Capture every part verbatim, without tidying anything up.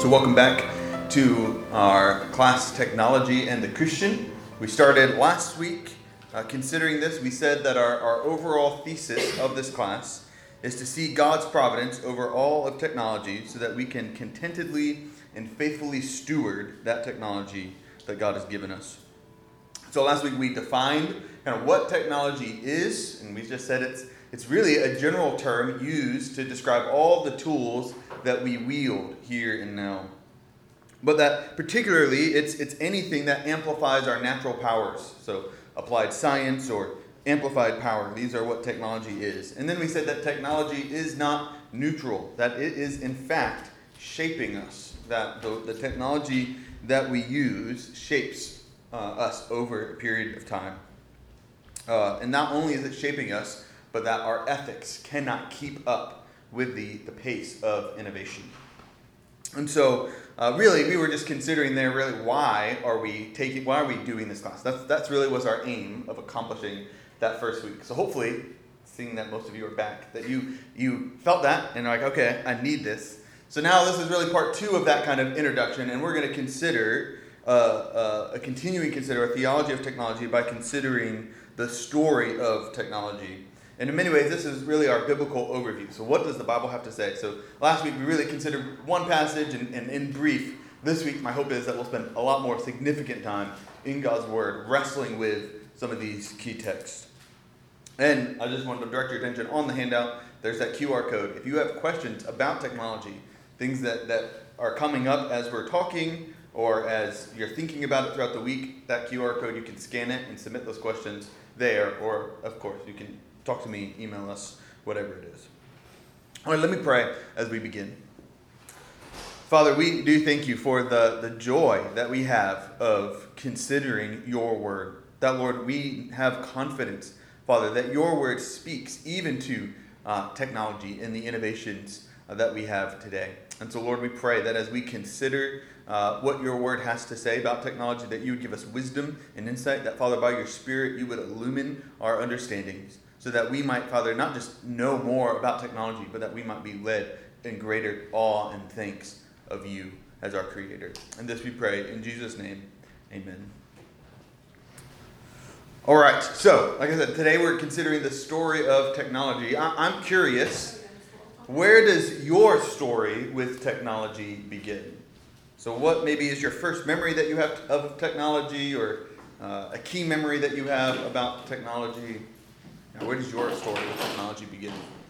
So welcome back to our class, Technology and the Christian. We started last week uh, considering this. We said that our, our overall thesis of this class is to see God's providence over all of technology so that we can contentedly and faithfully steward that technology that God has given us. So last week we defined kind of what technology is, and we just said it's it's really a general term used to describe all the tools that we wield here and now. But that particularly it's it's anything that amplifies our natural powers. So applied science or amplified power, these are what technology is. And then we said that technology is not neutral, that it is in fact shaping us, that the, the technology that we use shapes uh, us over a period of time. Uh, and not only is it shaping us, but that our ethics cannot keep up with the, the pace of innovation. And so, uh, really, we were just considering there, really, why are we taking, why are we doing this class? That's that's really was our aim of accomplishing that first week. So hopefully, seeing that most of you are back, that you you felt that and are like, okay, I need this. So now this is really part two of that kind of introduction, and we're going to consider uh, uh, a continuing consider a theology of technology by considering the story of technology. And in many ways, this is really our biblical overview. So what does the Bible have to say? So last week, we really considered one passage, and, and in brief, this week, my hope is that we'll spend a lot more significant time in God's Word, wrestling with some of these key texts. And I just wanted to direct your attention on the handout. There's that Q R code. If you have questions about technology, things that, that are coming up as we're talking, or as you're thinking about it throughout the week, that Q R code, you can scan it and submit those questions there, or, of course, you can talk to me, email us, whatever it is. All right, let me pray as we begin. Father, we do thank you for the, the joy that we have of considering your word. That, Lord, we have confidence, Father, that your word speaks even to uh, technology and the innovations uh, that we have today. And so, Lord, we pray that as we consider uh, what your word has to say about technology, that you would give us wisdom and insight, that, Father, by your Spirit, you would illumine our understandings, so that we might, Father, not just know more about technology, but that we might be led in greater awe and thanks of you as our Creator. And this we pray in Jesus' name, amen. All right, so, like I said, today we're considering the story of technology. I- I'm curious, where does your story with technology begin? So what maybe is your first memory that you have of technology, or uh, a key memory that you have about technology? Now, where does your story with technology begin?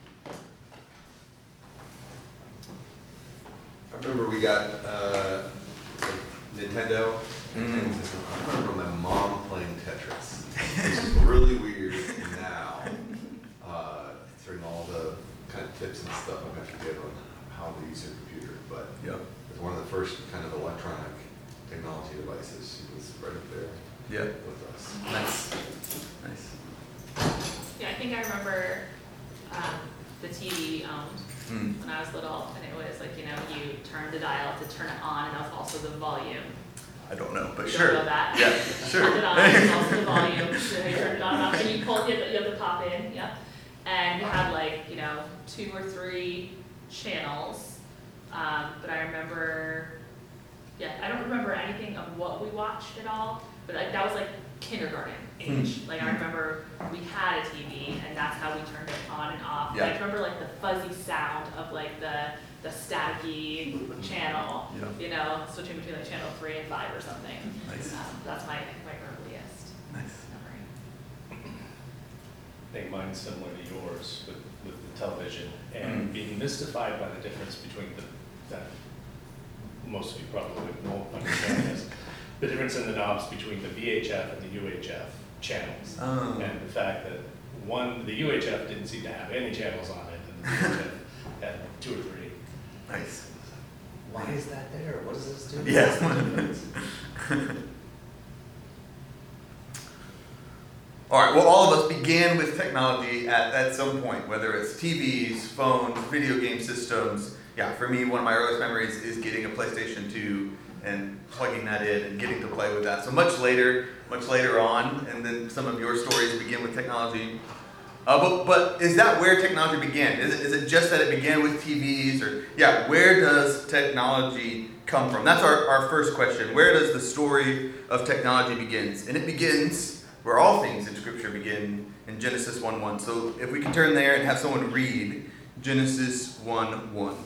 I remember we got uh, Nintendo. Mm. I remember my mom playing Tetris. Which is really weird now, uh, through all the kind of tips and stuff I'm going to give on how to use a computer. But Yep. it was one of the first kind of electronic technology devices. She was right up there Yeah. with us. Nice. Nice. Yeah, I think I remember um, the T V we owned Mm. when I was little, and it was like, you know, you turn the dial to turn it on, and that was also the volume. I don't know, but You sure. don't know that? Yeah, sure. Turn it on, it's also the volume, so you turn it on and off, and you pull, you have, to, you have to pop in, yep. And you had like, you know, two or three channels, um, but I remember, yeah, I don't remember anything of what we watched at all, but like, that was like kindergarten age. Hmm. Like I remember we had a T V, and that's how we turned it on and off. Yeah. I remember like the fuzzy sound of like the the staticky channel, Yeah. you know, switching between like channel three and five or something. Nice. Um, that's my my earliest Nice. memory. I think mine's similar to yours with, with the television, and Mm. being mystified by the difference between the, that most of you probably won't understand this, the difference in the knobs between the V H F and the U H F channels. Oh. And the fact that one, the U H F didn't seem to have any channels on it, and the V H F had two or three. Nice. Why is that there? What does this do? Yes. All right, well, all of us began with technology at, at some point, whether it's T Vs, phones, video game systems. Yeah, for me, one of my earliest memories is getting a PlayStation two and plugging that in and getting to play with that. So much later, much later on, and then some of your stories begin with technology. Uh, but, but is that where technology began? Is it, is it just that it began with T Vs? Or, yeah, where does technology come from? That's our, our first question. Where does the story of technology begins? And it begins where all things in Scripture begin, in Genesis one one. So if we can turn there and have someone read Genesis one one.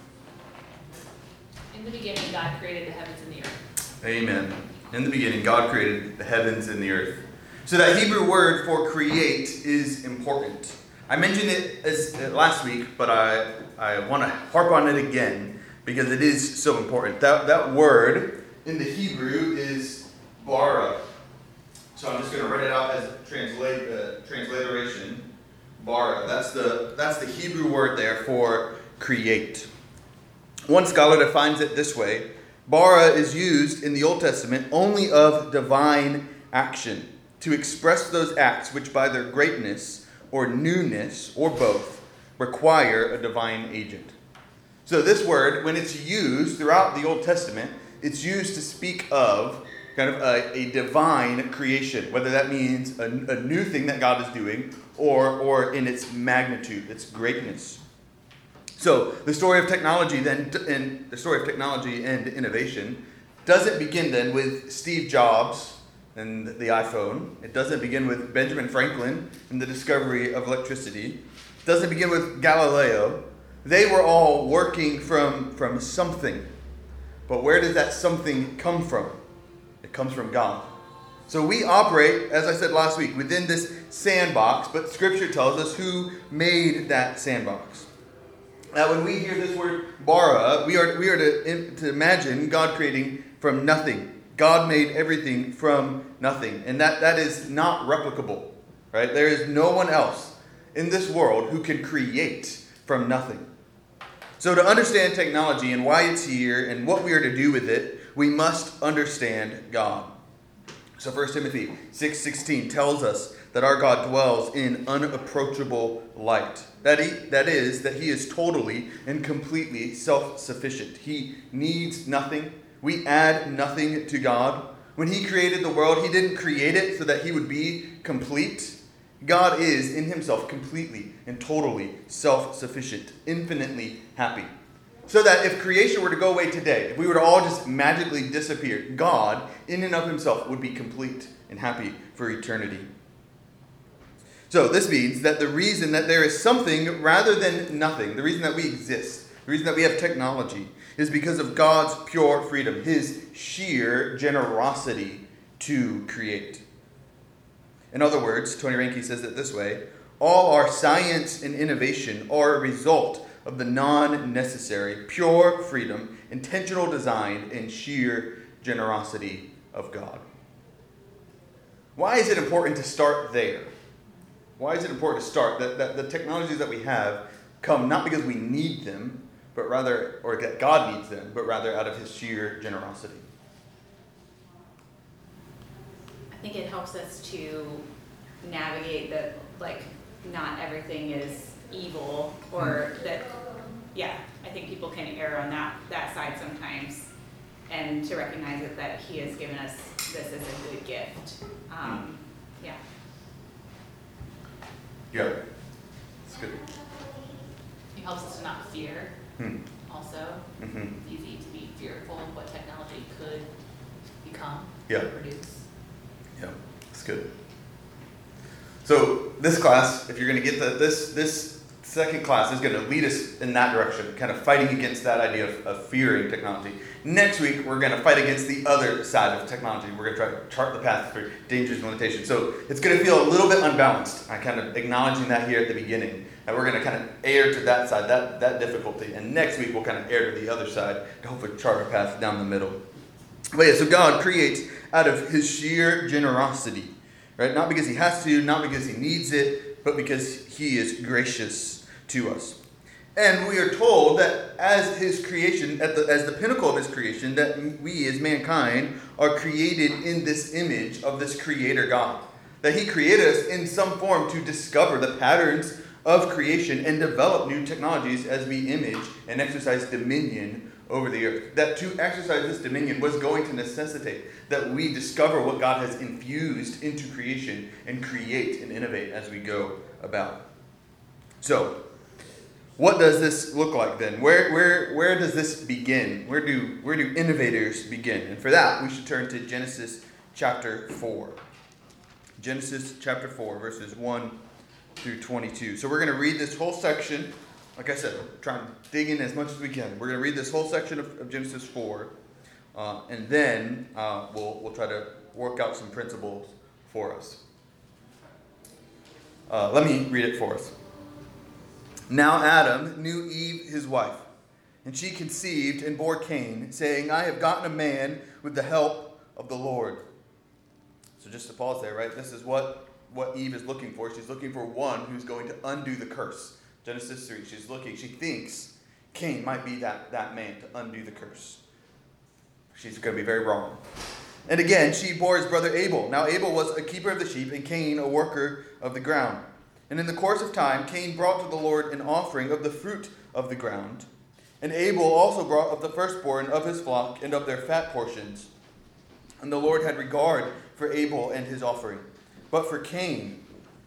In the beginning, God created the heavens and the earth. Amen. In the beginning, God created the heavens and the earth. So that Hebrew word for create is important. I mentioned it as, uh, last week, but I, I want to harp on it again because it is so important. That, that word in the Hebrew is bara. So I'm just going to write it out as translate, uh, transliteration. Bara. That's the, that's the Hebrew word there for create. One scholar defines it this way. Bara is used in the Old Testament only of divine action, to express those acts which by their greatness or newness or both require a divine agent. So this word, when it's used throughout the Old Testament, it's used to speak of kind of a, a divine creation, whether that means a, a new thing that God is doing or, or in its magnitude, its greatness. So the story of technology then, and the story of technology and innovation doesn't begin then with Steve Jobs and the iPhone. It doesn't begin with Benjamin Franklin and the discovery of electricity. It doesn't begin with Galileo. They were all working from, from something. But where does that something come from? It comes from God. So we operate, as I said last week, within this sandbox, but Scripture tells us who made that sandbox. Now when we hear this word bara, we are, we are to, to imagine God creating from nothing. God made everything from nothing, and that, that is not replicable, right? There is no one else in this world who can create from nothing. So to understand technology and why it's here and what we are to do with it, we must understand God. So First Timothy six sixteen tells us that our God dwells in unapproachable light. That, he, that is, that he is totally and completely self-sufficient. He needs nothing. We add nothing to God. When he created the world, he didn't create it so that he would be complete. God is in himself completely and totally self-sufficient, infinitely happy. So that if creation were to go away today, if we were to all just magically disappear, God in and of himself would be complete and happy for eternity. So this means that the reason that there is something rather than nothing, the reason that we exist, the reason that we have technology, is because of God's pure freedom, his sheer generosity to create. In other words, Tony Reinke says it this way: all our science and innovation are a result of the non-necessary, pure freedom, intentional design, and sheer generosity of God. Why is it important to start there? Why is it important to start that, that the technologies that we have come not because we need them, but rather, or that God needs them, but rather out of his sheer generosity? I think it helps us to navigate that, like, not everything is evil, or that, yeah, I think people can err on that, that side sometimes, and to recognize it, that he has given us this as a good gift. Um, yeah. Yeah, it's good. It helps us to not fear. Hmm. Also, Mm-hmm. it's easy to be fearful of what technology could become, Yeah. or produce. Yeah, it's good. So this class, if you're going to get the, this this second class is going to lead us in that direction, kind of fighting against that idea of, of fearing technology. Next week, we're going to fight against the other side of technology. We're going to try to chart the path for dangers and limitations. So it's going to feel a little bit unbalanced. I'm kind of acknowledging that here at the beginning. And we're going to kind of err to that side, that, that difficulty. And next week, we'll kind of err to the other side to hopefully chart a path down the middle. But yeah, so God creates out of his sheer generosity, right? Not because he has to, not because he needs it, but because he is gracious to us. And we are told that as his creation, at the, as the pinnacle of his creation, that we as mankind are created in this image of this creator God. That he created us in some form to discover the patterns of creation and develop new technologies as we image and exercise dominion over the earth. That to exercise this dominion was going to necessitate that we discover what God has infused into creation and create and innovate as we go about. So, what does this look like then? Where where where does this begin? Where do where do innovators begin? And for that, we should turn to Genesis chapter four. Genesis chapter four, verses one through twenty-two. So we're going to read this whole section. Like I said, we're trying to dig in as much as we can. We're going to read this whole section of, of Genesis four, uh, and then uh, we'll we'll try to work out some principles for us. Uh, let me read it for us. Now Adam knew Eve his wife, and she conceived and bore Cain, saying, I have gotten a man with the help of the Lord. So just to pause there, right? This is what, what Eve is looking for. She's looking for one who's going to undo the curse. Genesis three, she's looking, she thinks Cain might be that, that man to undo the curse. She's going to be very wrong. And again, she bore his brother Abel. Now Abel was a keeper of the sheep, and Cain a worker of the ground. And in the course of time, Cain brought to the Lord an offering of the fruit of the ground. And Abel also brought of the firstborn of his flock and of their fat portions. And the Lord had regard for Abel and his offering. But for Cain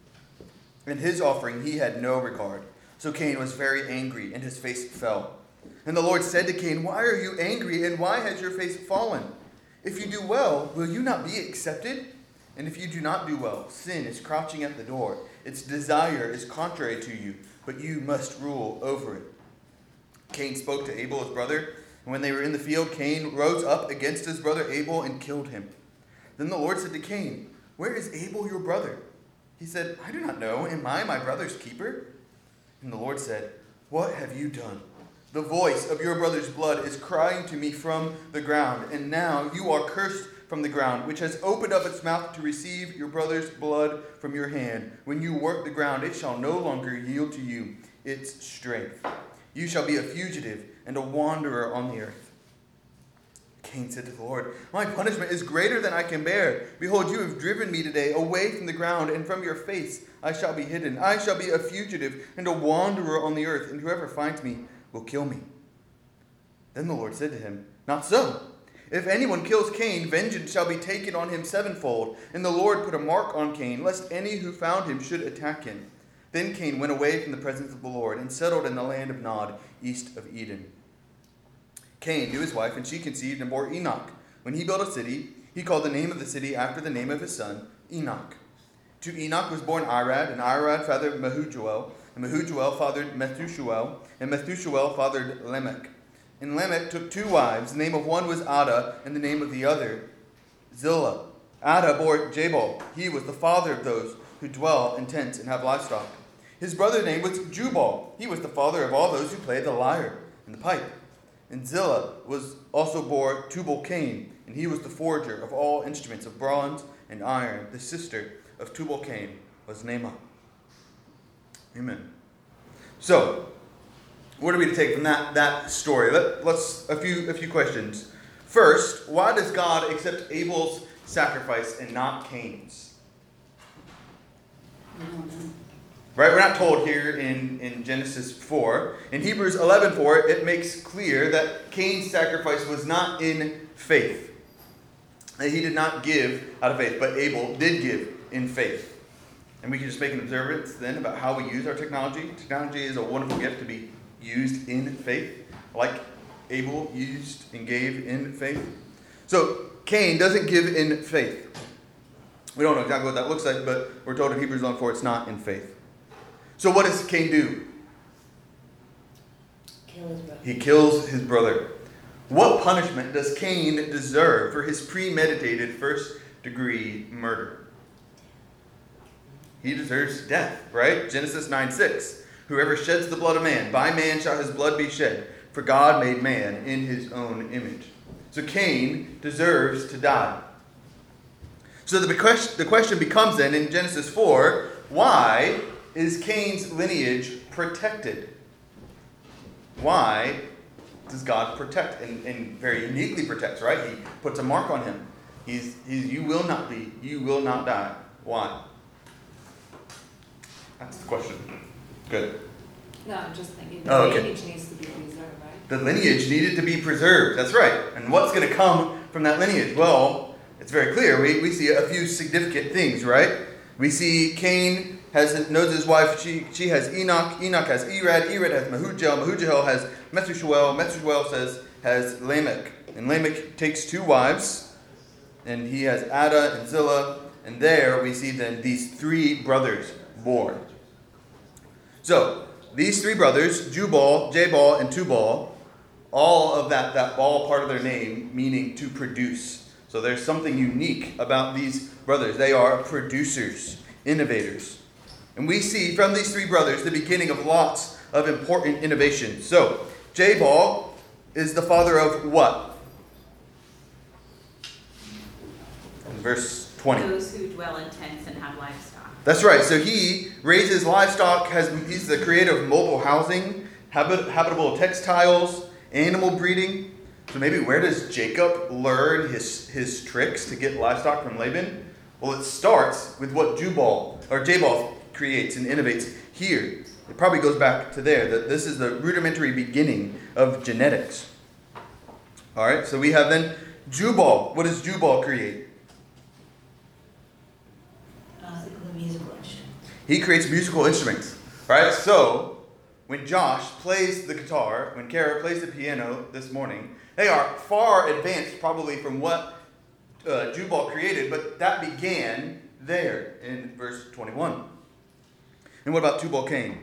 and his offering he had no regard. So Cain was very angry, and his face fell. And the Lord said to Cain, Why are you angry, and why has your face fallen? If you do well, will you not be accepted? And if you do not do well, sin is crouching at the door. Its desire is contrary to you, but you must rule over it. Cain spoke to Abel his brother, and when they were in the field, Cain rose up against his brother Abel and killed him. Then the Lord said to Cain, Where is Abel your brother? He said, I do not know. Am I my brother's keeper? And the Lord said, What have you done? The voice of your brother's blood is crying to me from the ground, and now you are cursed from the ground, which has opened up its mouth to receive your brother's blood from your hand. When you work the ground, it shall no longer yield to you its strength. You shall be a fugitive and a wanderer on the earth. Cain said to the Lord, My punishment is greater than I can bear. Behold, you have driven me today away from the ground, and from your face I shall be hidden. I shall be a fugitive and a wanderer on the earth, and whoever finds me will kill me. Then the Lord said to him, Not so. If anyone kills Cain, vengeance shall be taken on him sevenfold. And the Lord put a mark on Cain, lest any who found him should attack him. Then Cain went away from the presence of the Lord and settled in the land of Nod, east of Eden. Cain knew his wife, and she conceived and bore Enoch. When he built a city, he called the name of the city after the name of his son, Enoch. To Enoch was born Irad, and Irad fathered Mehujael, and Mehujael fathered Methushael, and Methushael fathered Lamech. And Lamech took two wives. The name of one was Ada, and the name of the other Zillah. Ada bore Jabal. He was the father of those who dwell in tents and have livestock. His brother's name was Jubal. He was the father of all those who play the lyre and the pipe. And Zillah was also bore Tubal-Cain, and he was the forger of all instruments of bronze and iron. The sister of Tubal-Cain was Naamah. Amen. So, what are we to take from that, that story? Let, let's a few a few questions. First, why does God accept Abel's sacrifice and not Cain's? Right, we're not told here in, in Genesis four. In Hebrews eleven four, it makes clear that Cain's sacrifice was not in faith. That he did not give out of faith, but Abel did give in faith. And we can just make an observance then about how we use our technology. Technology is a wonderful gift to be used in faith, like Abel used and gave in faith. So Cain doesn't give in faith. We don't know exactly what that looks like, but we're told in Hebrews eleven four it's not in faith. So what does Cain do? Kill his brother. He kills his brother. What punishment does Cain deserve for his premeditated first degree murder? He deserves death, right? Genesis nine six. Whoever sheds the blood of man, by man shall his blood be shed, for God made man in his own image. So Cain deserves to die. So the question, the question becomes then in Genesis four, why is Cain's lineage protected? Why does God protect and, and very uniquely protects, right? He puts a mark on him. He's, he's you will not be, you will not die. Why? That's the question. Good. No, I'm just thinking Oh, the okay. lineage needs to be preserved, right? The lineage needed to be preserved. That's right. And what's going to come from that lineage? Well, it's very clear. We, we see a few significant things, right? We see Cain has knows his wife. She she has Enoch. Enoch has Irad. Irad has Mehujael. Mehujael has Methuselah. Methuselah says has Lamech. And Lamech takes two wives, and he has Ada and Zillah. And there we see then these three brothers born. So these three brothers, Jubal, Jabal, and Tubal, all of that, that ball part of their name meaning to produce. So there's something unique about these brothers. They are producers, innovators. And we see from these three brothers the beginning of lots of important innovations. So Jabal is the father of what? In verse twenty. Those who dwell in tents and have livestock. That's right. So he raises livestock. Has he's the creator of mobile housing, habit, habitable textiles, animal breeding. So maybe where does Jacob learn his, his tricks to get livestock from Laban? Well, it starts with what Jubal or Jabal creates and innovates here. It probably goes back to there. That this is the rudimentary beginning of genetics. All right. So we have then Jubal. What does Jubal create? Uh, the musical instrument. He creates musical instruments. Right. So when Josh plays the guitar, when Kara plays the piano this morning, they are far advanced probably from what uh, Jubal created, but that began there in verse twenty-one. And what about Tubal-Cain?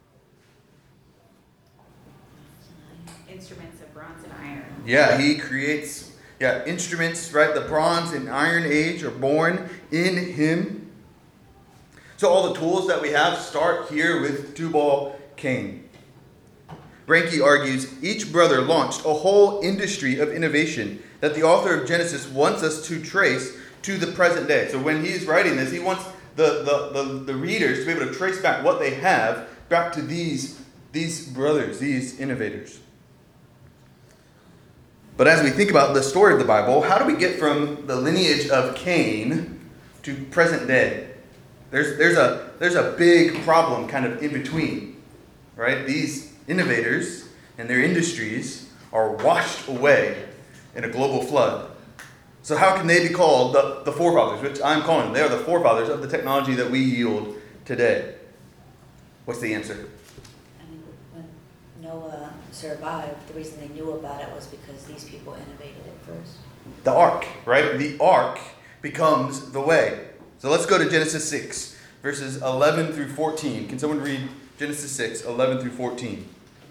Instruments of bronze and iron. Yeah, he creates yeah instruments, right? The bronze and iron age are born in him. So all the tools that we have start here with Tubal-Cain. Ranke argues each brother launched a whole industry of innovation that the author of Genesis wants us to trace to the present day. So when he's writing this, he wants the, the, the, the readers to be able to trace back what they have back to these, these brothers, these innovators. But as we think about the story of the Bible, how do we get from the lineage of Cain to present day? There's, there's, a, there's a big problem kind of in between, right? These innovators and their industries are washed away in a global flood. So how can they be called the, the forefathers, which I'm calling them? They are the forefathers of the technology that we yield today. What's the answer? I mean, when Noah survived, the reason they knew about it was because these people innovated it first. The ark, right? The ark becomes the way. So let's go to Genesis six, verses eleven through fourteen. Can someone read Genesis six, eleven through fourteen?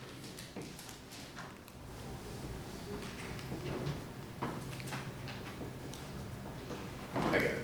I got it.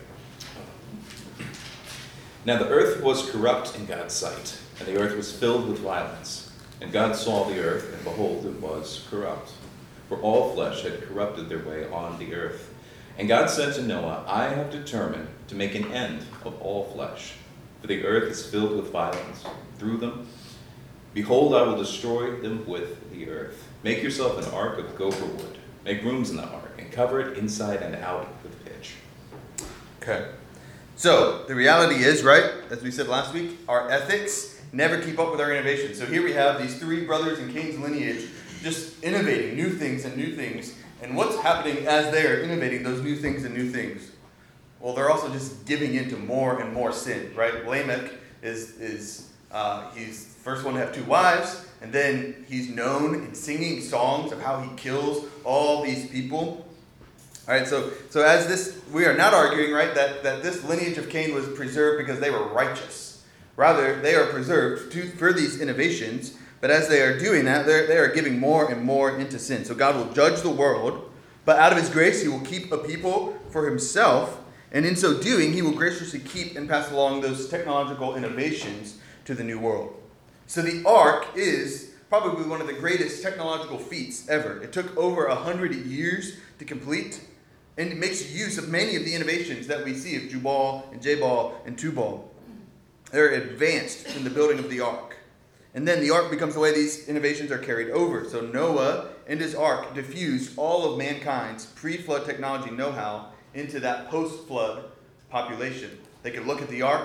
Now the earth was corrupt in God's sight, and the earth was filled with violence. And God saw the earth, and behold, it was corrupt. For all flesh had corrupted their way on the earth. And God said to Noah, I have determined to make an end of all flesh, for the earth is filled with violence through them. Behold, I will destroy them with the earth. Make yourself an ark of gopher wood. Make rooms in the ark, and cover it inside and out with pitch. Okay. So the reality is, right, as we said last week, our ethics never keep up with our innovation. So here we have these three brothers in Cain's lineage just innovating new things and new things. And what's happening as they are innovating those new things and new things? Well, they're also just giving into more and more sin, right? Lamech is, is uh, he's the first one to have two wives, and then he's known in singing songs of how he kills all these people. All right, so so as this, we are not arguing, right, that, that this lineage of Cain was preserved because they were righteous. Rather, they are preserved to, for these innovations, but as they are doing that, they are giving more and more into sin. So God will judge the world, but out of his grace, he will keep a people for himself, and in so doing, he will graciously keep and pass along those technological innovations to the new world. So the ark is probably one of the greatest technological feats ever. It took over a hundred years to complete, and it makes use of many of the innovations that we see of Jubal and Jabal and Tubal. They're advanced in the building of the ark. And then the ark becomes the way these innovations are carried over. So Noah and his ark diffused all of mankind's pre-flood technology know-how into that post-flood population. They could look at the ark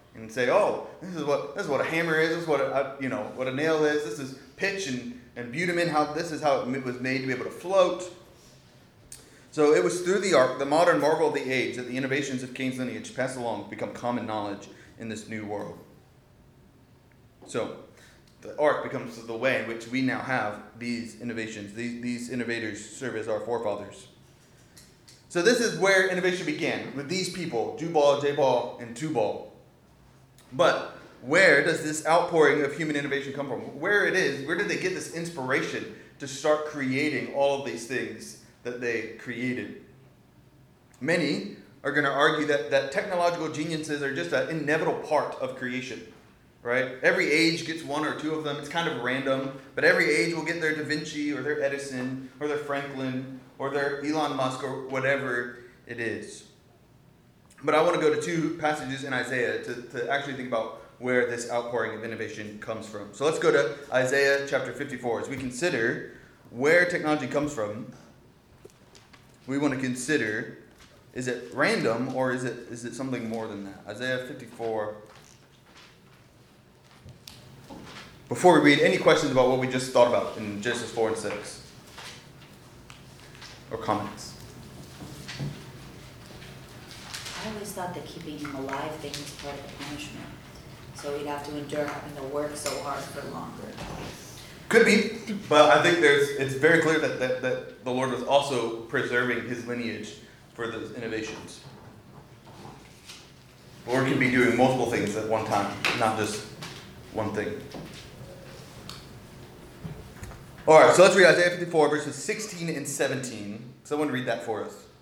and say, oh, this is what this is what a hammer is, this is what a, you know what a nail is, this is pitch and, and bitumen, how this is how it was made to be able to float. So it was through the ark, the modern marvel of the age, that the innovations of Cain's lineage passed along to become common knowledge in this new world. So the ark becomes the way in which we now have these innovations. These, these innovators serve as our forefathers. So this is where innovation began, with these people, Jubal, Jabal, and Tubal. But where does this outpouring of human innovation come from? Where it is, where did they get this inspiration to start creating all of these things that they created? Many are going to argue that, that technological geniuses are just an inevitable part of creation. Right? Every age gets one or two of them. It's kind of random, but every age will get their Da Vinci or their Edison or their Franklin or their Elon Musk or whatever it is. But I want to go to two passages in Isaiah to, to actually think about where this outpouring of innovation comes from. So let's go to Isaiah chapter fifty-four. As we consider where technology comes from, we want to consider, is it random or is it is it something more than that? Isaiah fifty-four. Before we read, any questions about what we just thought about in Genesis four and six? Or comments? I always thought that keeping him alive thing was part of the punishment. So he'd have to endure having to work so hard for longer. Could be, but I think there's it's very clear that, that, that the Lord was also preserving his lineage for those innovations. The Lord can be doing multiple things at one time, not just one thing. All right, so let's read Isaiah fifty-four, verses sixteen and seventeen. Someone read that for us.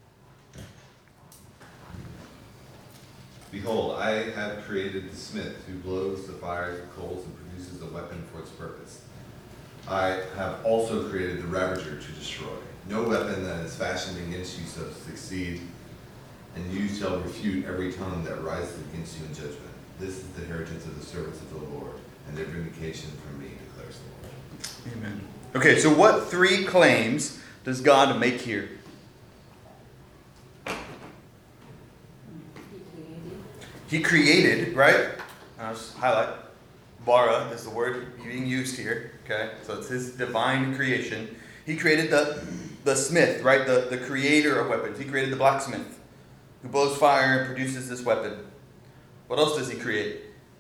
Behold, I have created the smith who blows the fires of coals and produces a weapon for its purpose. I have also created the ravager to destroy. No weapon that is fashioned against you shall succeed, and you shall refute every tongue that rises against you in judgment. This is the inheritance of the servants of the Lord, and their vindication from me, declares the Lord. Amen. Okay, so what three claims does God make here? He created, right? I'll just highlight. Bara is the word being used here. Okay, so it's his divine creation. He created the the smith, right? The, the creator of weapons. He created the blacksmith who blows fire and produces this weapon. What else does he create?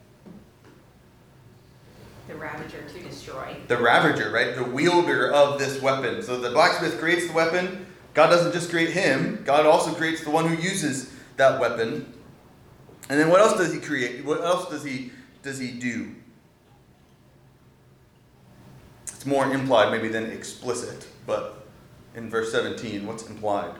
The ravager to destroy. The ravager, right? The wielder of this weapon. So the blacksmith creates the weapon. God doesn't just create him. God also creates the one who uses that weapon. And then what else does he create? What else does he does he do? It's more implied maybe than explicit, but in verse seventeen, what's implied?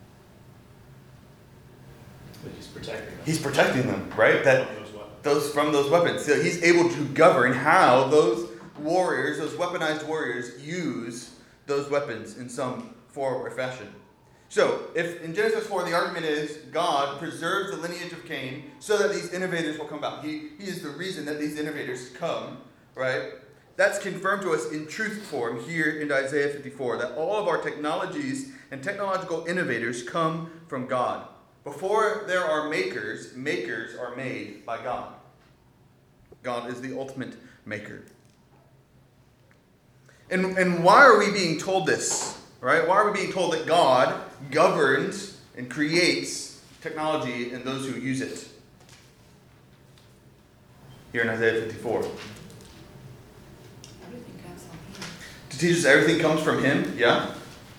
That he's protecting them. He's protecting them, right? That From those weapons. those from those weapons. So he's able to govern how those warriors, those weaponized warriors, use those weapons in some form or fashion. So, if in Genesis four the argument is God preserves the lineage of Cain so that these innovators will come about. He, he is the reason that these innovators come, right? That's confirmed to us in truth form here in Isaiah fifty-four, that all of our technologies and technological innovators come from God. Before there are makers, makers are made by God. God is the ultimate maker. And, and why are we being told this? Right? Why are we being told that God governs and creates technology and those who use it? Here in Isaiah fifty-four. Everything comes from him. To teach us everything comes from him, yeah?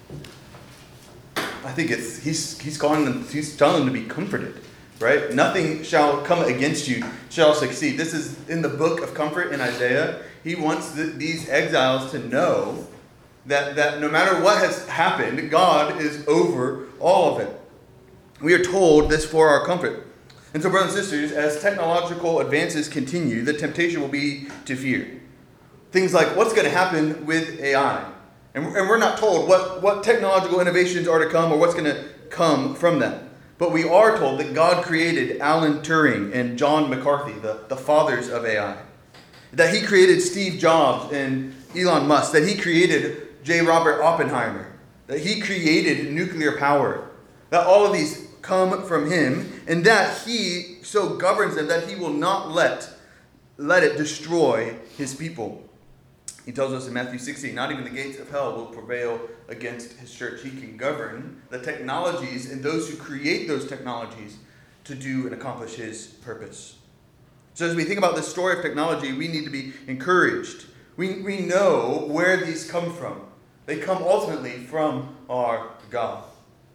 I think it's he's he's calling them he's telling them to be comforted. Right? Nothing shall come against you shall succeed. This is in the book of comfort in Isaiah. He wants the, these exiles to know That, that no matter what has happened, God is over all of it. We are told this for our comfort. And so, brothers and sisters, as technological advances continue, the temptation will be to fear. Things like what's going to happen with A I. And, and we're not told what, what technological innovations are to come or what's going to come from them. But we are told that God created Alan Turing and John McCarthy, the, the fathers of A I. That he created Steve Jobs and Elon Musk. That he created J. Robert Oppenheimer, that he created nuclear power, that all of these come from him, and that he so governs them that he will not let, let it destroy his people. He tells us in Matthew sixteen, not even the gates of hell will prevail against his church. He can govern the technologies and those who create those technologies to do and accomplish his purpose. So as we think about this story of technology, we need to be encouraged. We, we know where these come from. They come ultimately from our God.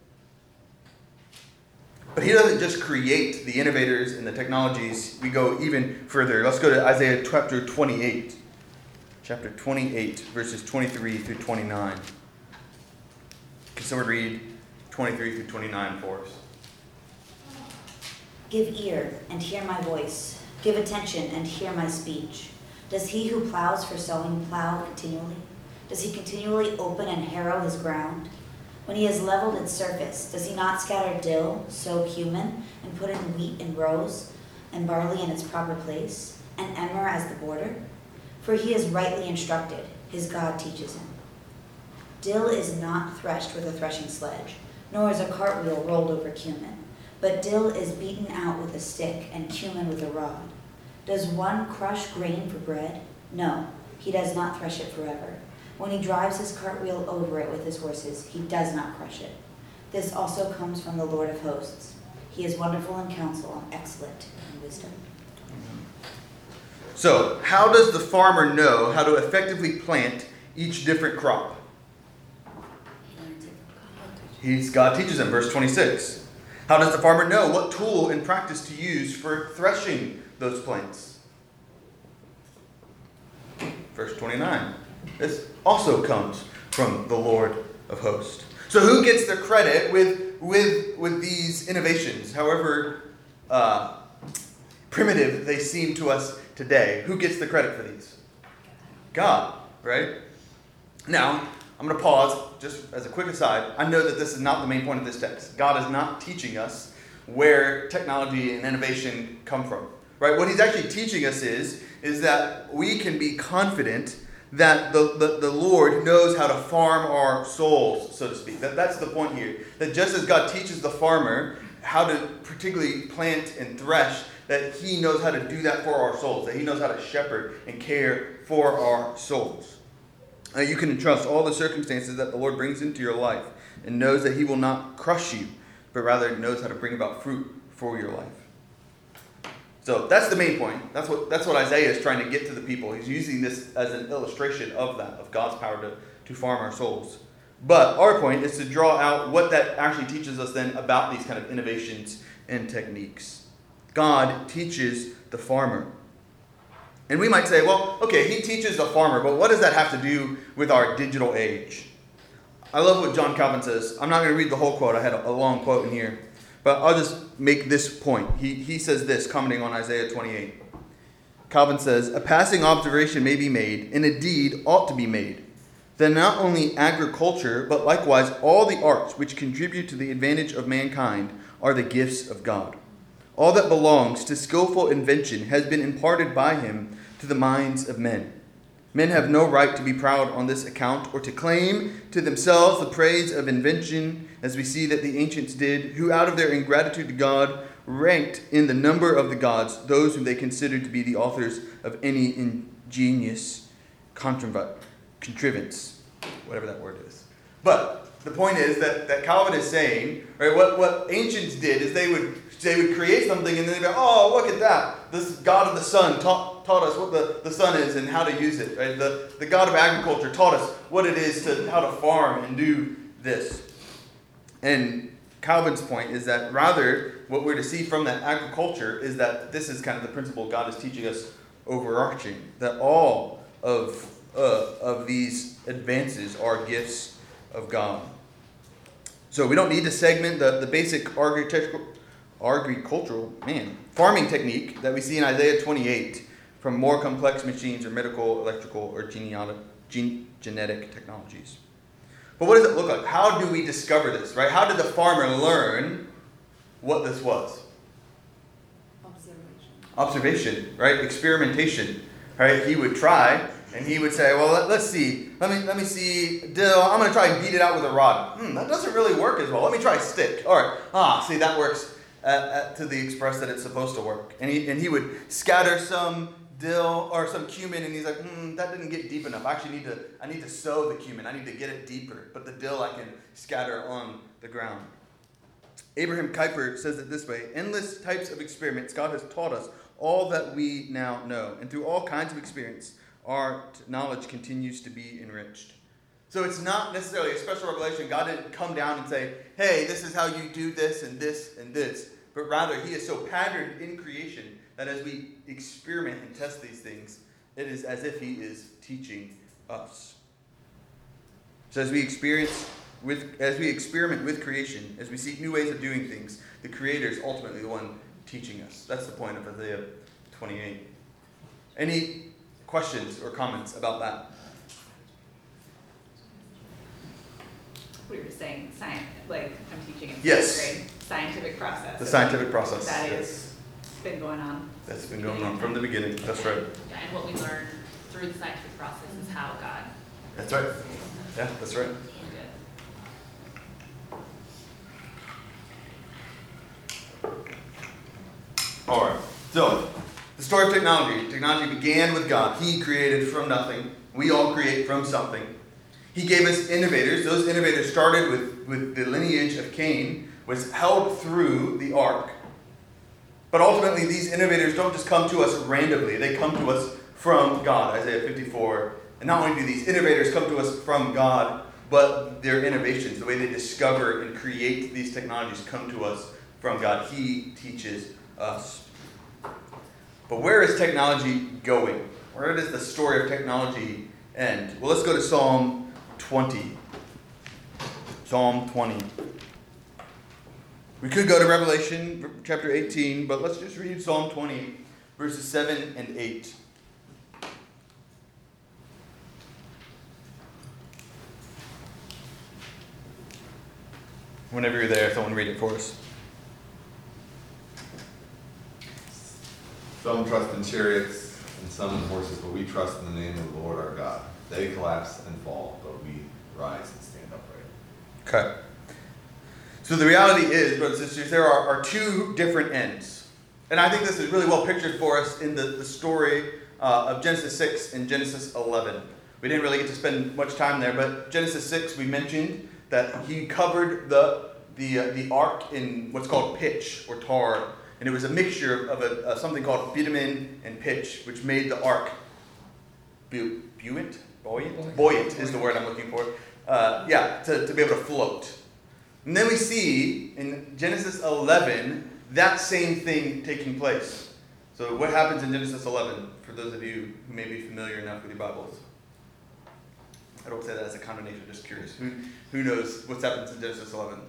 But he doesn't just create the innovators and the technologies. We go even further. Let's go to Isaiah chapter twenty-eight. Chapter twenty-eight, verses twenty-three through twenty-nine. Can someone read twenty-three through twenty-nine for us? Give ear and hear my voice. Give attention and hear my speech. Does he who plows for sowing plow continually? Does he continually open and harrow his ground? When he has leveled its surface, does he not scatter dill, sow cumin, and put in wheat in rows, and barley in its proper place, and emmer as the border? For he is rightly instructed, his God teaches him. Dill is not threshed with a threshing sledge, nor is a cartwheel rolled over cumin, but dill is beaten out with a stick, and cumin with a rod. Does one crush grain for bread? No, he does not thresh it forever. When he drives his cartwheel over it with his horses, he does not crush it. This also comes from the Lord of hosts. He is wonderful in counsel and excellent in wisdom. So, how does the farmer know how to effectively plant each different crop? He's, God teaches him, verse twenty-six. How does the farmer know what tool and practice to use for threshing those plants? Verse twenty-nine. This also comes from the Lord of hosts. So who gets the credit with, with, with these innovations, however uh, primitive they seem to us today? Who gets the credit for these? God, right? Now, I'm going to pause just as a quick aside. I know that this is not the main point of this text. God is not teaching us where technology and innovation come from, right? What he's actually teaching us is, is that we can be confident that the, the, the Lord knows how to farm our souls, so to speak. That, that's the point here. That just as God teaches the farmer how to particularly plant and thresh, that he knows how to do that for our souls. That he knows how to shepherd and care for our souls. Uh, you can entrust all the circumstances that the Lord brings into your life and knows that he will not crush you, but rather knows how to bring about fruit for your life. So that's the main point. That's what that's what Isaiah is trying to get to the people. He's using this as an illustration of that, of God's power to, to farm our souls. But our point is to draw out what that actually teaches us then about these kind of innovations and techniques. God teaches the farmer. And we might say, well, okay, he teaches the farmer, but what does that have to do with our digital age? I love what John Calvin says. I'm not going to read the whole quote. I had a, a long quote in here. But I'll just make this point. He, he says this, commenting on Isaiah twenty-eight. Calvin says, a passing observation may be made, and a deed ought to be made, that not only agriculture, but likewise all the arts which contribute to the advantage of mankind are the gifts of God. All that belongs to skillful invention has been imparted by him to the minds of men. Men have no right to be proud on this account or to claim to themselves the praise of invention, as we see that the ancients did, who out of their ingratitude to God ranked in the number of the gods those whom they considered to be the authors of any ingenious contrivance, whatever that word is. But the point is that, that Calvin is saying, right, what, what ancients did is they would they would create something and then they'd go, oh, look at that. This God of the sun taught, taught us what the, the sun is and how to use it. Right? The, the God of agriculture taught us what it is to how to farm and do this. And Calvin's point is that rather what we're to see from that agriculture is that this is kind of the principle God is teaching us overarching, that all of, uh, of these advances are gifts of God. So we don't need to segment the, the basic architectural agricultural, man, farming technique that we see in Isaiah twenty-eight from more complex machines or medical, electrical, or genetic, gene, genetic technologies. But what does it look like? How do we discover this, right? How did the farmer learn what this was? Observation. Observation, right? Experimentation, right? He would try And he would say, well, let, let's see. Let me let me see. Dill, I'm going to try and beat it out with a rod. Hmm, that doesn't really work as well. Let me try a stick. All right. Ah, see, that works at, at, to the express that it's supposed to work. And he, and he would scatter some dill or some cumin, and he's like, hmm, that didn't get deep enough. I actually need to, I need to sow the cumin. I need to get it deeper. But the dill I can scatter on the ground. Abraham Kuyper says it this way: endless types of experiments God has taught us all that we now know. And through all kinds of experience, our knowledge continues to be enriched. So it's not necessarily a special revelation. God didn't come down and say, hey, this is how you do this and this and this. But rather, he is so patterned in creation that as we experiment and test these things, it is as if he is teaching us. So as we experience with, as we experiment with creation, as we seek new ways of doing things, the Creator is ultimately the one teaching us. That's the point of Isaiah twenty-eight. Any questions or comments about that? We were saying science, like I'm teaching in Yes. fifth grade, scientific process. The scientific process. That yes. is been going on. That's been going on from the beginning. That's right. Yeah, and what we learn through the scientific process is how God. That's right. Yeah, that's right. did. All right. So, the story of technology. Technology began with God. He created from nothing. We all create from something. He gave us innovators. Those innovators started with, with the lineage of Cain, was held through the ark. But ultimately, these innovators don't just come to us randomly. They come to us from God, Isaiah fifty-four. And not only do these innovators come to us from God, but their innovations, the way they discover and create these technologies, come to us from God. He teaches us. But where is technology going? Where does the story of technology end? Well, let's go to Psalm twenty. Psalm twenty. We could go to Revelation chapter eighteen, but let's just read Psalm twenty, verses seven and eight. Whenever you're there, someone read it for us. Some trust in chariots and some in horses, but we trust in the name of the Lord our God. They collapse and fall, but we rise and stand upright. Okay. So the reality is, brothers and sisters, there are, are two different ends. And I think this is really well pictured for us in the, the story uh, of Genesis six and Genesis eleven. We didn't really get to spend much time there, but Genesis six, we mentioned that he covered the the uh, the ark in what's called pitch or tar, and it was a mixture of a, uh, something called bitumen and pitch, which made the ark bu- buoyant, buoyant, buoyant is the word I'm looking for. Uh, yeah, to, to be able to float. And then we see in Genesis eleven that same thing taking place. So what happens in Genesis eleven? For those of you who may be familiar enough with your Bibles. I don't say that as a condemnation, just curious. Who who knows what's happens in Genesis eleven?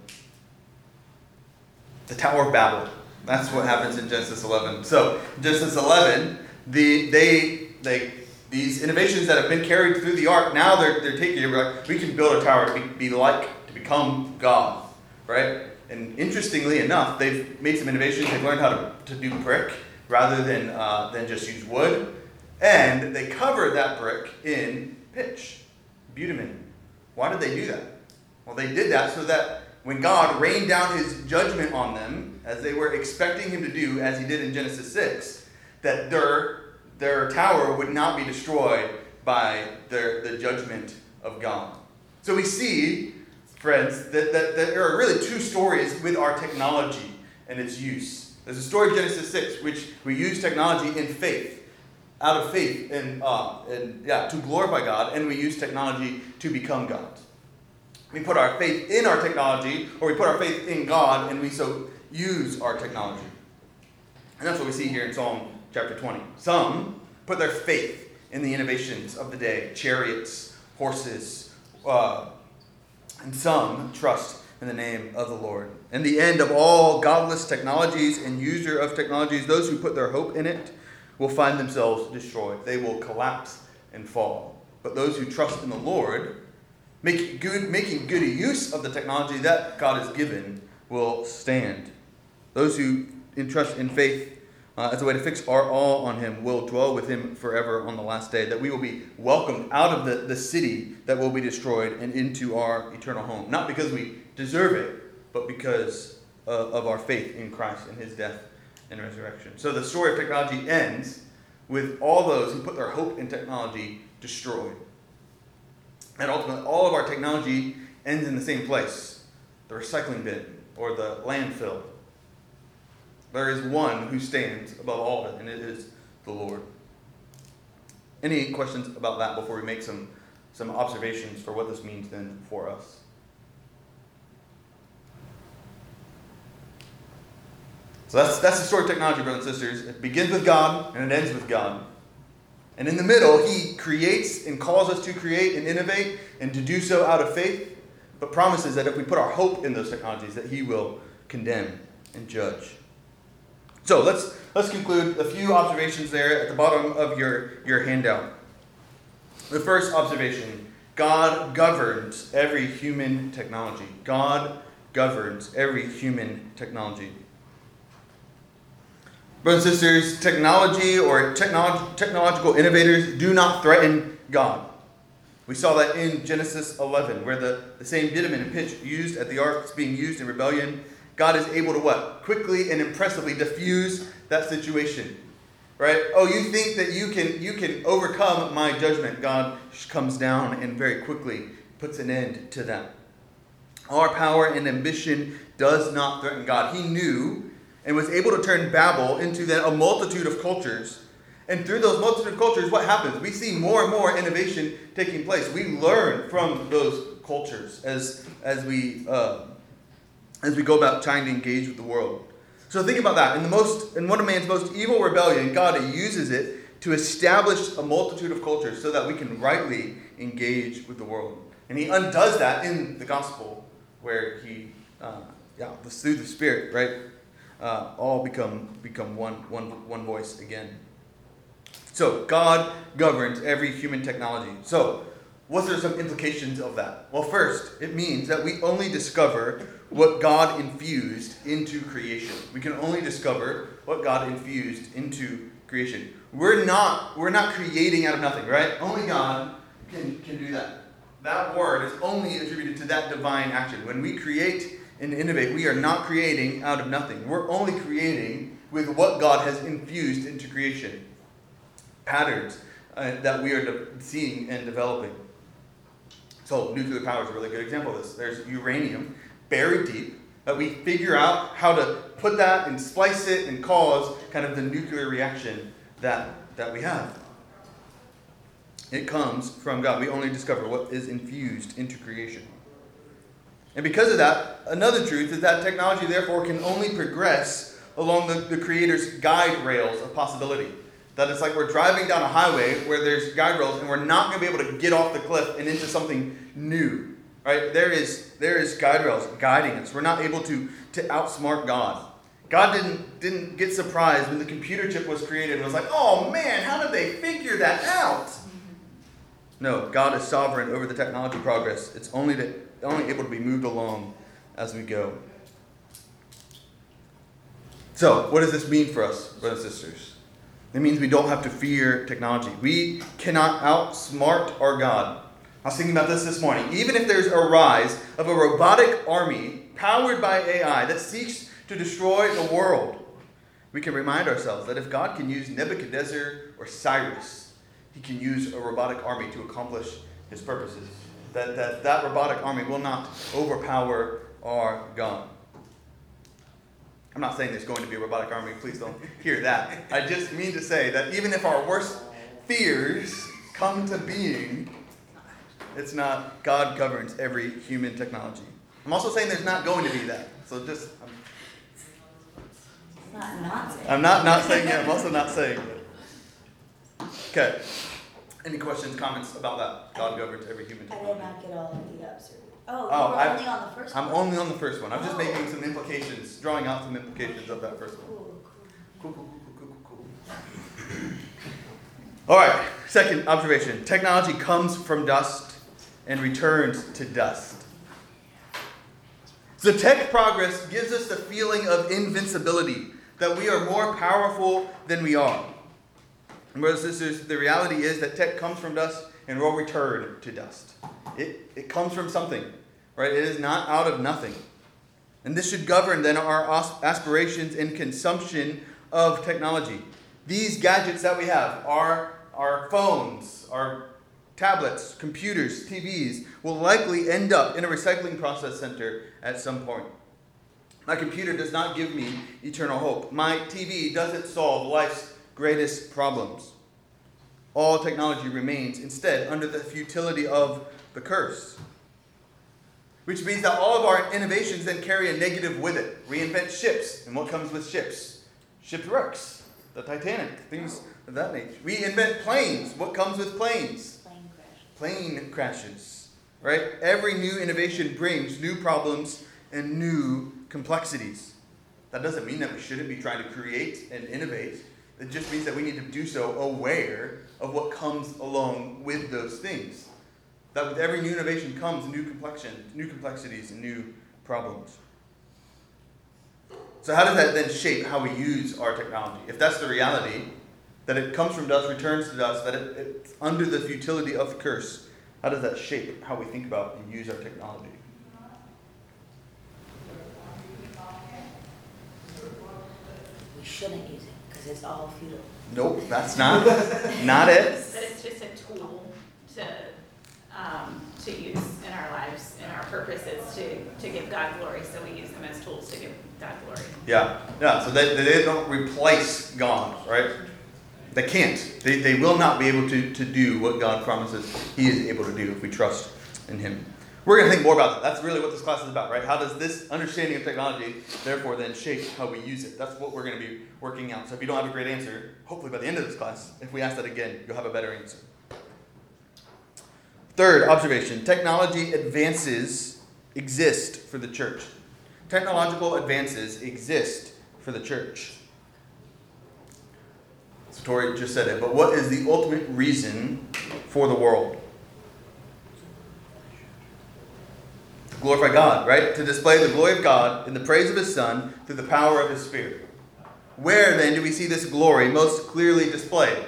The Tower of Babel. That's what happens in Genesis eleven. So Genesis eleven, the they they these innovations that have been carried through the ark, now they're they're taking it like we can build a tower to be, be like to become God, right? And interestingly enough, they've made some innovations. They've learned how to, to do brick rather than uh, than just use wood, and they covered that brick in pitch. Bitumen. Why did they do that? Well, they did that so that when God rained down his judgment on them, as they were expecting him to do, as he did in Genesis six, that their, their tower would not be destroyed by their, the judgment of God. So we see, friends, that, that, that there are really two stories with our technology and its use. There's a story of Genesis six, which we use technology in faith. Out of faith and, uh, and yeah, to glorify God, and we use technology to become God. We put our faith in our technology, or we put our faith in God, and we so use our technology. And that's what we see here in Psalm chapter twenty. Some put their faith in the innovations of the day, chariots, horses, uh, and some trust in the name of the Lord. And the end of all godless technologies and user of technologies, those who put their hope in it, will find themselves destroyed. They will collapse and fall. But those who trust in the Lord, make good, making good use of the technology that God has given, will stand. Those who entrust in faith uh, as a way to fix our all on him, will dwell with him forever on the last day, that we will be welcomed out of the, the city that will be destroyed and into our eternal home. Not because we deserve it, but because uh, of our faith in Christ and his death and resurrection. So the story of technology ends with all those who put their hope in technology destroyed. And ultimately, all of our technology ends in the same place, the recycling bin or the landfill. There is one who stands above all of it, and it is the Lord. Any questions about that before we make some, some observations for what this means then for us? So that's, that's the story of technology, brothers and sisters. It begins with God, and it ends with God. And in the middle, he creates and calls us to create and innovate and to do so out of faith, but promises that if we put our hope in those technologies, that he will condemn and judge. So let's let's conclude a few observations there at the bottom of your, your handout. The first observation, God governs every human technology. God governs every human technology. Brothers and sisters, technology or technolo- technological innovators do not threaten God. We saw that in Genesis eleven, where the, the same diamond and pitch used at the ark is being used in rebellion. God is able to what? Quickly and impressively diffuse that situation. Right? Oh, you think that you can you can overcome my judgment. God comes down and very quickly puts an end to that. Our power and ambition does not threaten God. He knew and was able to turn Babel into then a multitude of cultures. And through those multitude of cultures, what happens? We see more and more innovation taking place. We learn from those cultures as, as, we, uh, as we go about trying to engage with the world. So think about that. In, the most, in one of man's most evil rebellion, God uses it to establish a multitude of cultures so that we can rightly engage with the world. And he undoes that in the gospel, where he, uh, yeah, through the Spirit, right? Uh, all become become one, one, one voice again. So God governs every human technology. So what are some implications of that? Well, first, it means that we only discover what God infused into creation. We can only discover what God infused into creation. We're not we're not creating out of nothing, right? Only God can, can do that. That word is only attributed to that divine action. When we create and innovate, we are not creating out of nothing. We're only creating with what God has infused into creation. Patterns uh, that we are de- seeing and developing. So nuclear power is a really good example of this. There's uranium buried deep that we figure out how to put that and splice it and cause kind of the nuclear reaction that, that we have. It comes from God. We only discover what is infused into creation. And because of that, another truth is that technology, therefore, can only progress along the, the Creator's guide rails of possibility. That it's like we're driving down a highway where there's guide rails and we're not going to be able to get off the cliff and into something new. Right? There is there is guide rails guiding us. We're not able to, to outsmart God. God didn't, didn't get surprised when the computer chip was created and was like, oh man, how did they figure that out? No, God is sovereign over the technology progress. It's only to only able to be moved along as we go. So, what does this mean for us, brothers and sisters? It means we don't have to fear technology. We cannot outsmart our God. I was thinking about this this morning. Even if there's a rise of a robotic army powered by A I that seeks to destroy the world, we can remind ourselves that if God can use Nebuchadnezzar or Cyrus, he can use a robotic army to accomplish his purposes. That, that that robotic army will not overpower our God. I'm not saying there's going to be a robotic army. Please don't hear that. I just mean to say that even if our worst fears come to being, it's not. God governs every human technology. I'm also saying there's not going to be that. So just, I'm, It's not not saying. I'm not not saying it. I'm also not saying it. Okay. Any questions, comments about that? God governs every human I did technology. not get all of the observation. Oh, you Oh, were I- only on the first I'm one? only on the first one. I'm just Oh. making some implications, drawing out some implications of that first one. Cool, Cool, cool. cool, cool, cool, cool, cool. All right, second observation. Technology comes from dust and returns to dust. So tech progress gives us the feeling of invincibility, that we are more powerful than we are. And brothers and sisters, the reality is that tech comes from dust and will return to dust. It, it comes from something, right? It is not out of nothing. And this should govern then our aspirations and consumption of technology. These gadgets that we have, our, our phones, our tablets, computers, T Vs, will likely end up in a recycling process center at some point. My computer does not give me eternal hope. My T V doesn't solve life's greatest problems. All technology remains instead under the futility of the curse. Which means that all of our innovations then carry a negative with it. We invent ships, and what comes with ships? Shipwrecks, the Titanic, things of that nature. We invent planes. What comes with planes? Plane crash. Plane crashes, right? Every new innovation brings new problems and new complexities. That doesn't mean that we shouldn't be trying to create and innovate. It just means that we need to do so aware of what comes along with those things. That with every new innovation comes new complexion, new complexities, and new problems. So how does that then shape how we use our technology? If that's the reality, that it comes from dust, returns to dust, that it, it's under the futility of the curse, how does that shape how we think about and use our technology? We shouldn't use it because it's all futile. Nope, that's not, not it. That it's just a tool to, um, to use in our lives, and our purpose is to, to give God glory, so we use them as tools to give God glory. Yeah, yeah. So they, they don't replace God, right? They can't. They, they will not be able to, to do what God promises He is able to do if we trust in Him. We're going to think more about that. That's really what this class is about, right? How does this understanding of technology, therefore, then shape how we use it? That's what we're going to be working out. So if you don't have a great answer, hopefully by the end of this class, if we ask that again, you'll have a better answer. Third observation, technology advances exist for the church. Technological advances exist for the church. So Tori just said it, but what is the ultimate reason for the world? To glorify God, right? To display the glory of God in the praise of His Son through the power of His Spirit. Where then do we see this glory most clearly displayed?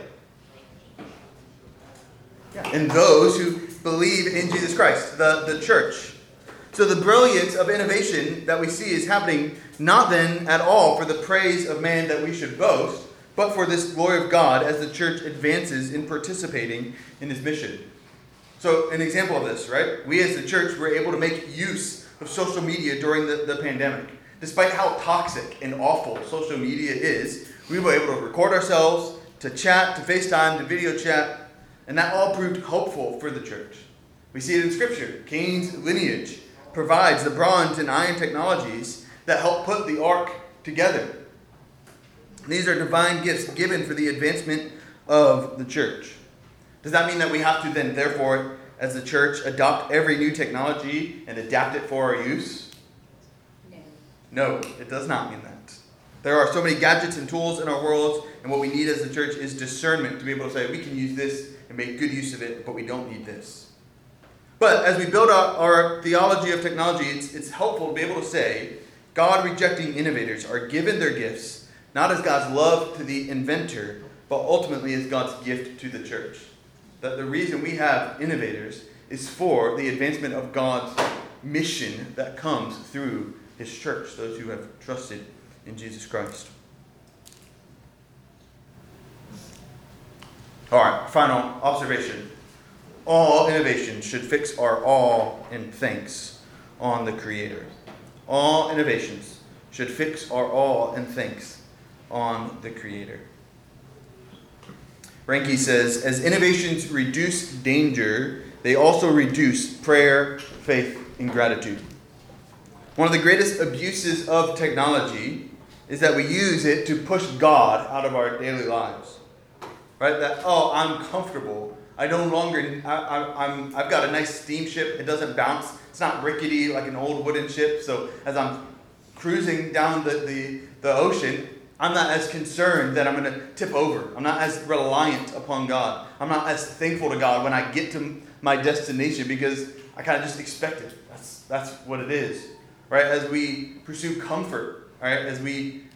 In those who believe in Jesus Christ, the, the church. So the brilliance of innovation that we see is happening not then at all for the praise of man that we should boast, but for this glory of God as the church advances in participating in His mission. So an example of this, right? We as the church were able to make use of social media during the, the pandemic. Despite how toxic and awful social media is, we were able to record ourselves, to chat, to FaceTime, to video chat, and that all proved hopeful for the church. We see it in Scripture. Cain's lineage provides the bronze and iron technologies that help put the ark together. These are divine gifts given for the advancement of the church. Does that mean that we have to then, therefore, as the church, adopt every new technology and adapt it for our use? No, it does not mean that. There are so many gadgets and tools in our world, and what we need as the church is discernment to be able to say, we can use this and make good use of it, but we don't need this. But as we build out our theology of technology, it's, it's helpful to be able to say, God-rejecting innovators are given their gifts, not as God's love to the inventor, but ultimately as God's gift to the church. That the reason we have innovators is for the advancement of God's mission that comes through His church, those who have trusted in Jesus Christ. All right, final observation. All innovation should fix our awe and thanks on the Creator. All innovations should fix our awe and thanks on the Creator. Ranke says, as innovations reduce danger, they also reduce prayer, faith, and gratitude. One of the greatest abuses of technology is that we use it to push God out of our daily lives. Right? That, oh, I'm comfortable. I no longer, I, I, I'm, I've got a nice steamship. It doesn't bounce. It's not rickety like an old wooden ship. So as I'm cruising down the, the, the ocean, I'm not as concerned that I'm going to tip over. I'm not as reliant upon God. I'm not as thankful to God when I get to my destination because I kind of just expect it. That's, that's what it is. Right? As we pursue comfort, right? As we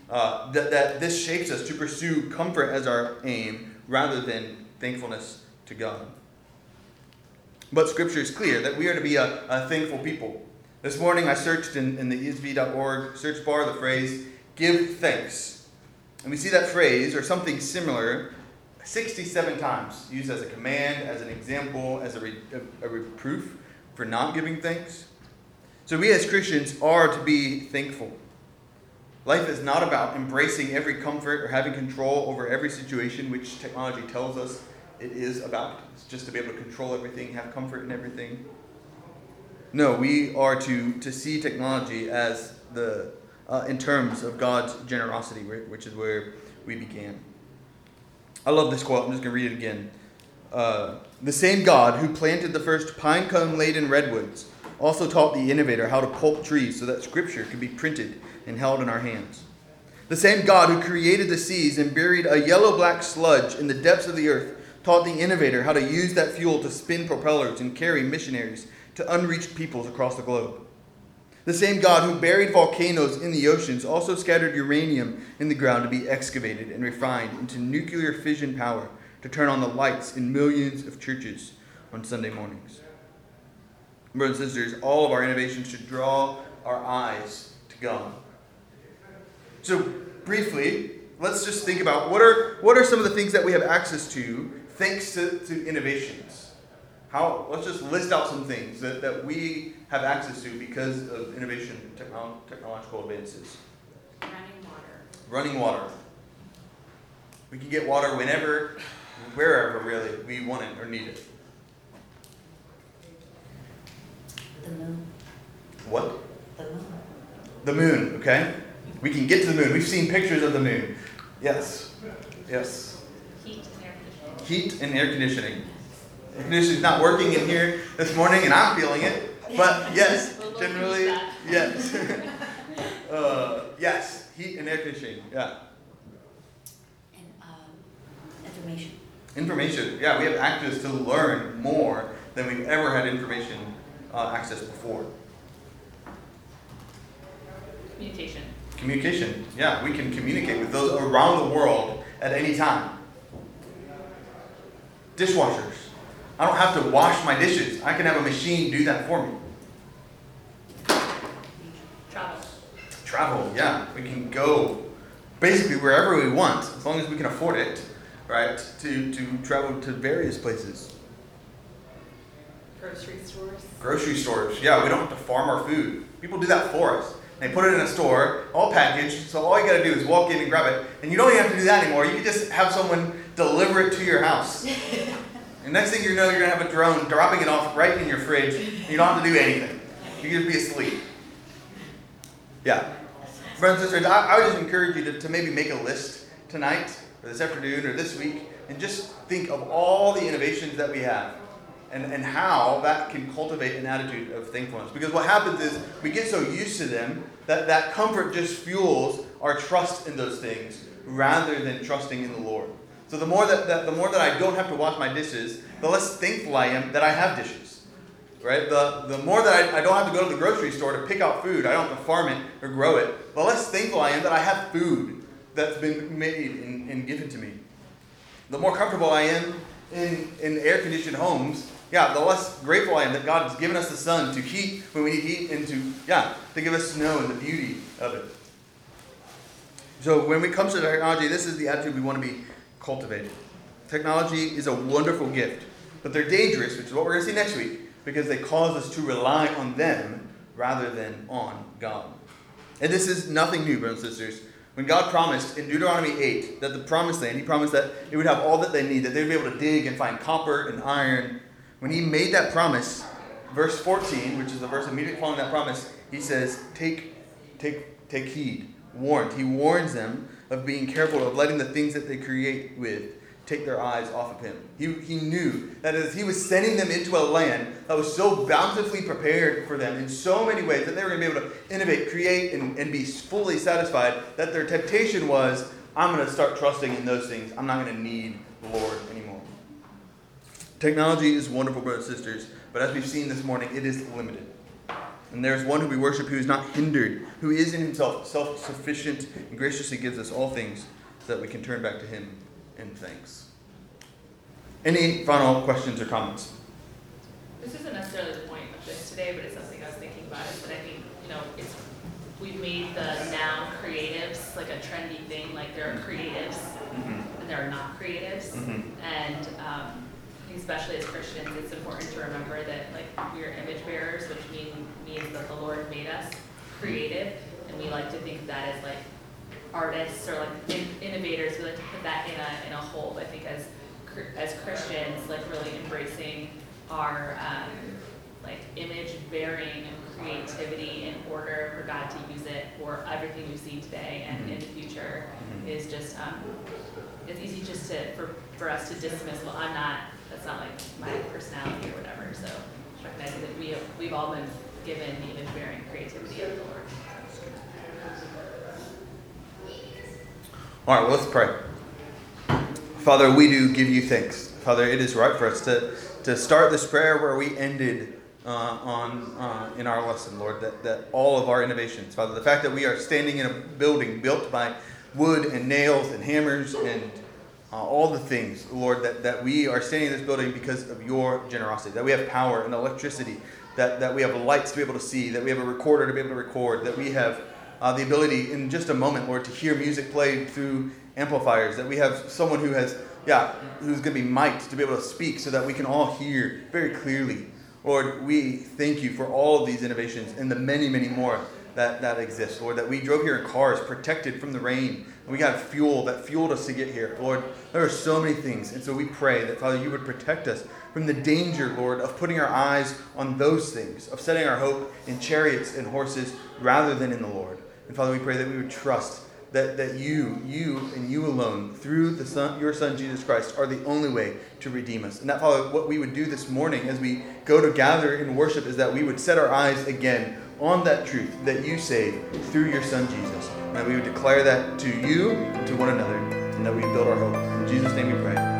Uh, that, that this shapes us to pursue comfort as our aim rather than thankfulness to God. But Scripture is clear that we are to be a, a thankful people. This morning I searched in, in the E S V dot org search bar the phrase, give thanks. And we see that phrase, or something similar, sixty-seven times, used as a command, as an example, as a, re, a, a reproof for not giving thanks. So we as Christians are to be thankful. Life is not about embracing every comfort or having control over every situation, which technology tells us it is about. It's just to be able to control everything, have comfort in everything. No, we are to, to see technology as the uh, in terms of God's generosity, which is where we began. I love this quote. I'm just going to read it again. Uh, the same God who planted the first pine cone-laden redwoods also taught the innovator how to pulp trees so that Scripture could be printed and held in our hands. The same God who created the seas and buried a yellow-black sludge in the depths of the earth taught the innovator how to use that fuel to spin propellers and carry missionaries to unreached peoples across the globe. The same God who buried volcanoes in the oceans also scattered uranium in the ground to be excavated and refined into nuclear fission power to turn on the lights in millions of churches on Sunday mornings. Brothers and sisters, all of our innovations should draw our eyes to God. So, briefly, let's just think about what are what are some of the things that we have access to thanks to, to innovations. How? Let's just list out some things that, that we have access to because of innovation, technolo- technological advances. Running water. Running water. We can get water whenever, wherever really we want it or need it. The moon. What? The moon. The moon, okay? We can get to the moon. We've seen pictures of the moon. Yes. Yes. Heat and air conditioning. Heat and air conditioning. Air conditioning's not working in here this morning, and I'm feeling it. But yes, We'll look generally, into that. yes. uh, yes, heat and air conditioning. Yeah. And um, information. Information. Yeah, we have access to learn more than we've ever had information uh, access before. Communication. Communication. Yeah, we can communicate with those around the world at any time. Dishwashers. I don't have to wash my dishes. I can have a machine do that for me. Travel. Travel, yeah. We can go basically wherever we want, as long as we can afford it, right, to, to travel to various places. Grocery stores. Grocery stores. Yeah, we don't have to farm our food. People do that for us. They put it in a store, all packaged, so all you got to do is walk in and grab it. And you don't even have to do that anymore. You can just have someone deliver it to your house. And next thing you know, you're going to have a drone dropping it off right in your fridge. And you don't have to do anything. You can just be asleep. Yeah. Brothers and sisters, I, I would just encourage you to, to maybe make a list tonight, or this afternoon, or this week, and just think of all the innovations that we have. And, and how that can cultivate an attitude of thankfulness. Because what happens is we get so used to them that that comfort just fuels our trust in those things rather than trusting in the Lord. So the more that, that the more that I don't have to wash my dishes, the less thankful I am that I have dishes. Right? The the more that I, I don't have to go to the grocery store to pick out food, I don't have to farm it or grow it, the less thankful I am that I have food that's been made and, and given to me. The more comfortable I am in, in air-conditioned homes, yeah, the less grateful I am that God has given us the sun to heat when we need heat and to, yeah, to give us snow and the beauty of it. So when it comes to technology, this is the attitude we want to be cultivating. Technology is a wonderful gift, but they're dangerous, which is what we're going to see next week, because they cause us to rely on them rather than on God. And this is nothing new, brothers and sisters. When God promised in Deuteronomy eight that the promised land, he promised that it would have all that they need, that they would be able to dig and find copper and iron. When he made that promise, verse fourteen, which is the verse immediately following that promise, he says, take, take, take heed, warned. He warns them of being careful of letting the things that they create with take their eyes off of him. He, he knew that as he was sending them into a land that was so bountifully prepared for them in so many ways that they were going to be able to innovate, create, and, and be fully satisfied, that their temptation was, I'm going to start trusting in those things. I'm not going to need the Lord anymore. Technology is wonderful, brothers and sisters, but as we've seen this morning, it is limited. And there's one who we worship who is not hindered, who is in himself self-sufficient and graciously gives us all things so that we can turn back to him in thanks. Any final questions or comments? This isn't necessarily the point of this today, but it's something I was thinking about, is that I think, you know, it's, we've made the noun creatives like a trendy thing, like there are creatives Mm-hmm. and there are not creatives. Mm-hmm. And um, especially as Christians, it's important to remember that like we are image bearers, which mean, means that the Lord made us creative, and we like to think that as like artists or like in, innovators. We like to put that in a in a hold. I think as as Christians, like really embracing our um, like image bearing and creativity in order for God to use it for everything we've seen today and Mm-hmm. in the future Mm-hmm. is just um, it's easy just to for, for us to dismiss. Well, I'm not. That's not like my personality or whatever. So recognizing that we have, we've all been given the image bearing creativity of the Lord. All right, well, let's pray. Father, we do give you thanks. Father, it is right for us to, to start this prayer where we ended uh, on uh, in our lesson, Lord, that, that all of our innovations, Father, the fact that we are standing in a building built by wood and nails and hammers and uh, all the things, Lord, that, that we are standing in this building because of your generosity, that we have power and electricity, that, that we have lights to be able to see, that we have a recorder to be able to record, that we have Uh, the ability in just a moment, Lord, to hear music played through amplifiers, that we have someone who has, yeah, who's going to be mic'd to be able to speak so that we can all hear very clearly. Lord, we thank you for all of these innovations and the many, many more that, that exist, Lord, that we drove here in cars protected from the rain, and we got fuel that fueled us to get here. Lord, there are so many things, and so we pray that, Father, you would protect us from the danger, Lord, of putting our eyes on those things, of setting our hope in chariots and horses rather than in the Lord. And Father, we pray that we would trust that, that you, you and you alone, through the Son, your Son, Jesus Christ, are the only way to redeem us. And that, Father, what we would do this morning as we go to gather in worship is that we would set our eyes again on that truth that you save through your Son, Jesus. And that we would declare that to you and to one another, and that we build our hope. In Jesus' name we pray.